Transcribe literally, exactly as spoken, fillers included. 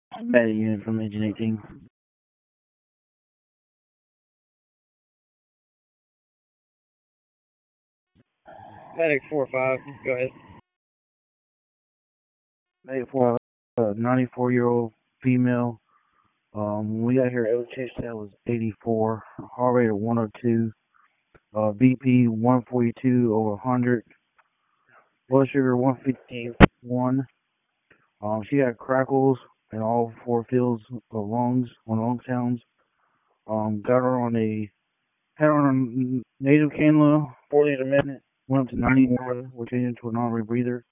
Medic unit from Engine eighteen. Medic four five, go ahead. Medic four, a ninety-four year old female. Um, when we got here, L H that was eighty-four, heart rate of one oh two, uh, B P one forty-two over one hundred, blood sugar one fifty-one. Um, she had crackles in all four fields of lungs, on lung sounds. Um, got her on a, had her on a nasal cannula, four liters a minute, went up to ninety-one, we're changing to a non-rebreather.